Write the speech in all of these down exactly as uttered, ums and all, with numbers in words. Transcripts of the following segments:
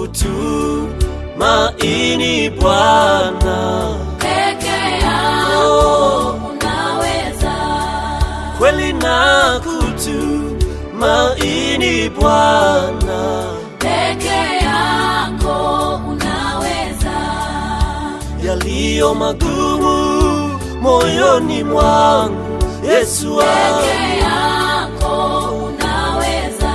kutumaini Bwana. Peke yako unaweza, kweli na kutumaini Bwana. Peke yako unaweza, yaliyo magumu moyoni mwangu Yesu wangu. Peke yako unaweza,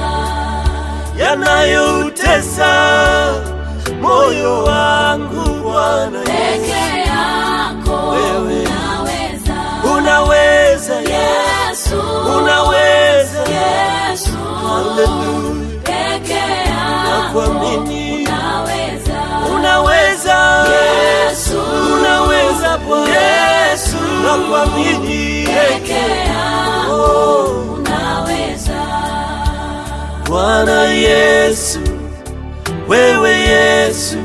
yanayoutesa moyo wangu Bwana. Peke yako wewe unaweza, unaweza Yesu, unaweza Yesu. Hallelujah. Peke yako nakuamini, unaweza, unaweza Yesu, unaweza Bwana. Yesu, nakuamini, peke yako unaweza. Bwana Yesu, wewe Yesu,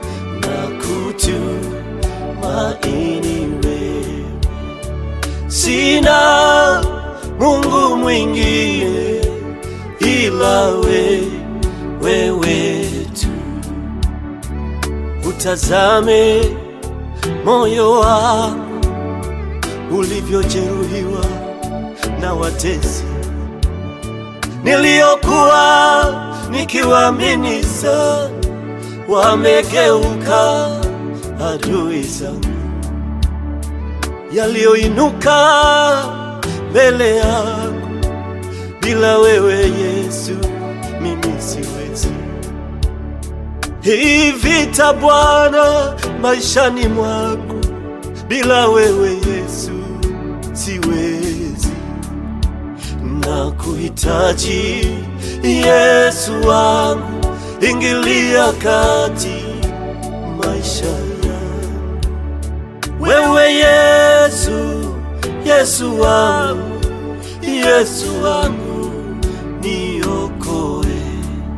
nakutumaini wewe. Sina Mungu mwingine ila we, wewe tu. Utazame moyo wangu ulivyojeruhiwa na watesi niliokuwa nikiwaamini sana, wamegeuka adui zangu. Yaliyoinuka mbele yangu, bila wewe Yesu mimi siwezi. Hii vita Bwana maishani mwangu, bila wewe Yesu siwezi. Nakuhitaji Yesu wangu, ingilia kati maisha yangu. Wewe Yesu, Yesu wangu, Yesu wangu, niokoe.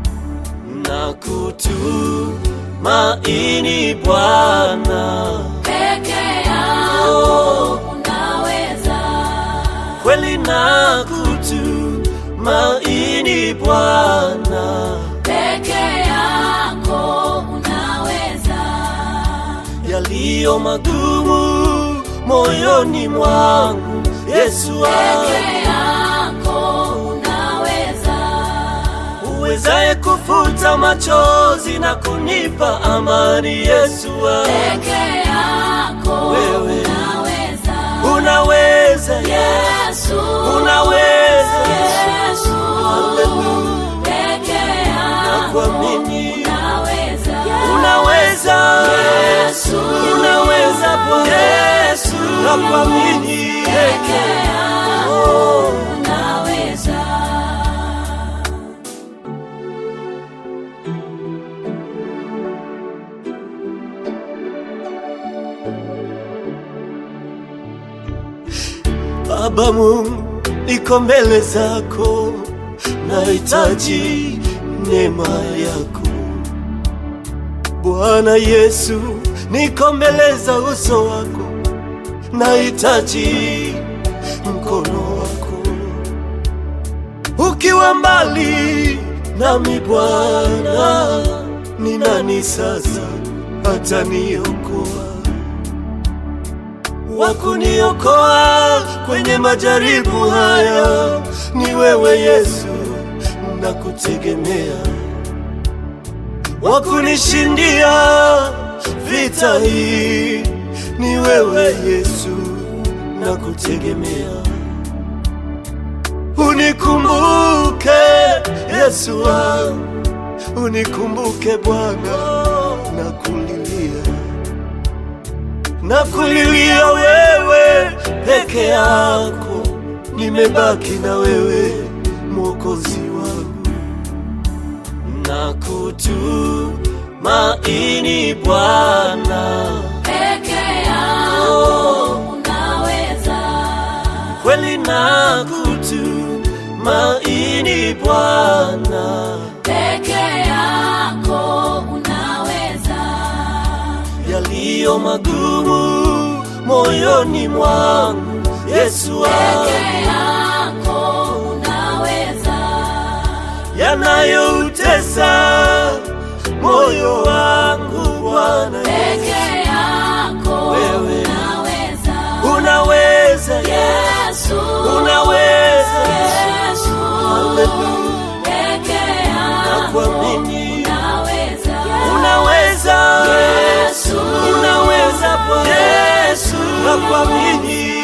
Nakutumaini Bwana. Peke yako unaweza, kweli na kutumaini Bwana. Peke yako unaweza, yaliyo magumu moyoni mwangu Yesu wangu. Peke yako unaweza, uwezaye kufuta machozi na kunipa amani Yesu wangu. Peke yako wewe unaweza, unaweza Yesu, unaweza Yesu. Hallelujah. Peke yako nakuamini, unaweza, unaweza Yesu, unaweza Bwana. Yesu nakuamini, peke yako unaweza. Baba Mungu, niko mbele zako, nahitaji neema yako. Bwana Yesu, niko mbele za uso wako, nahitaji mkono wako. Ukiwa mbali nami Bwana, ni nani sasa ataniokoa? Wakuniokoa kwenye majaribu haya ni wewe Yesu, nakutegemea. Wakunishindia vita hii ni wewe Yesu, nakutegemea. Unikumbuke Yesu wangu, unikumbuke Bwana, nakulilia. Nakulilia wewe peke yako, nimebaki na wewe Mwokozi wangu. Nakutumaini Bwana. Peke yako unaweza, kweli nakutumaini Bwana. Peke yako unaweza, yaliyo magumu moyoni mwangu Yesu wangu. Peke yako unaweza, yanayoutesa moyo moyo wangu Bwana. Peke yako Wewe unaweza. unaweza, Yesu unaweza, Yesu. haleluya. Peke yako Nakuamini, unaweza. unaweza, Yesu unaweza Bwana. Yesu, nakuamini.